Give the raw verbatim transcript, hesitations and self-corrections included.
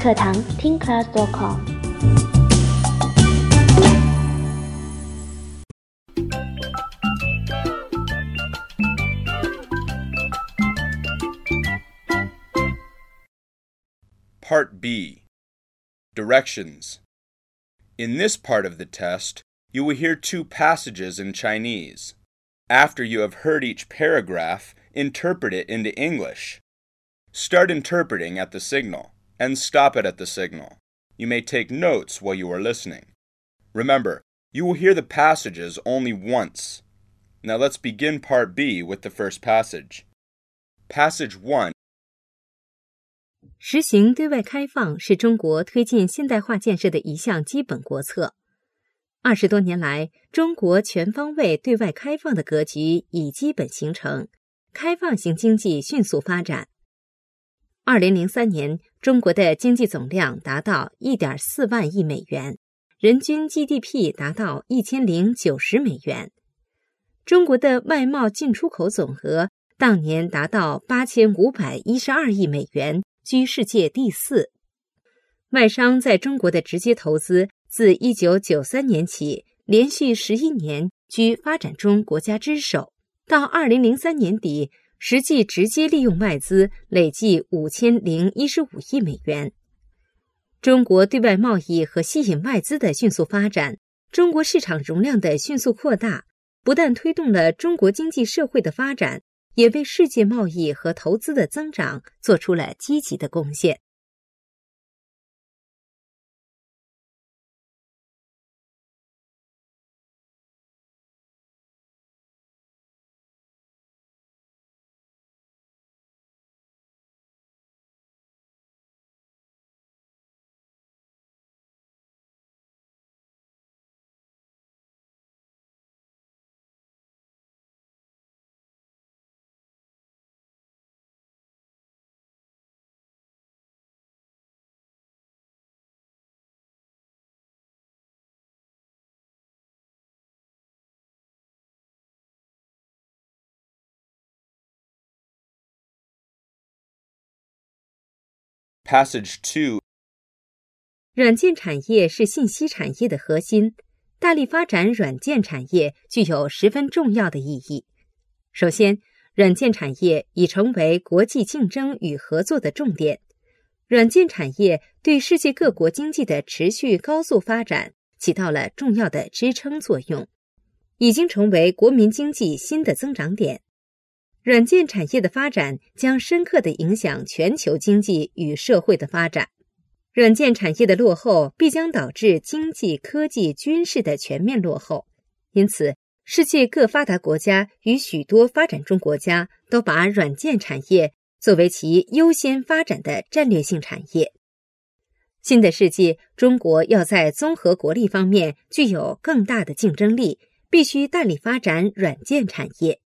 课堂 听 class dot com。 Part B. Directions. In this part of the test, you will hear two passages in Chinese. After you have heard each paragraph, interpret it into English. Start interpreting at the signal, and stop it at the signal. You may take notes while you are listening. Remember, you will hear the passages only once. Now let's begin Part B with the first passage. Passage one. 实行对外开放是中国推进现代化建设的一项基本国策。二十多年来，中国全方位对外开放的格局已基本形成，开放型经济迅速发展。二零零三年，中国的经济总量达到 一点四万亿美元，人均 G D P 达到一千零九十美元。中国的外贸进出口总额当年达到八千五百一十二亿美元，居世界第四。外商在中国的直接投资自一九九三年起连续十一年居发展中国家之首，到二零零三年底，实际直接利用外资累计五千零一十五亿美元。中国对外贸易和吸引外资的迅速发展，中国市场容量的迅速扩大，不但推动了中国经济社会的发展，也为世界贸易和投资的增长做出了积极的贡献。 Passage two. 软件产业是信息产业的核心，大力发展软件产业具有十分重要的意义。首先，软件产业已成为国际竞争与合作的重点。软件产业对世界各国经济的持续高速发展起到了重要的支撑作用，已经成为国民经济新的增长点。软件产业的发展将深刻地影响全球经济与社会的发展。软件产业的落后必将导致经济、科技、军事的全面落后。因此，世界各发达国家与许多发展中国家都把软件产业作为其优先发展的战略性产业。新的世纪，中国要在综合国力方面具有更大的竞争力，必须大力发展软件产业。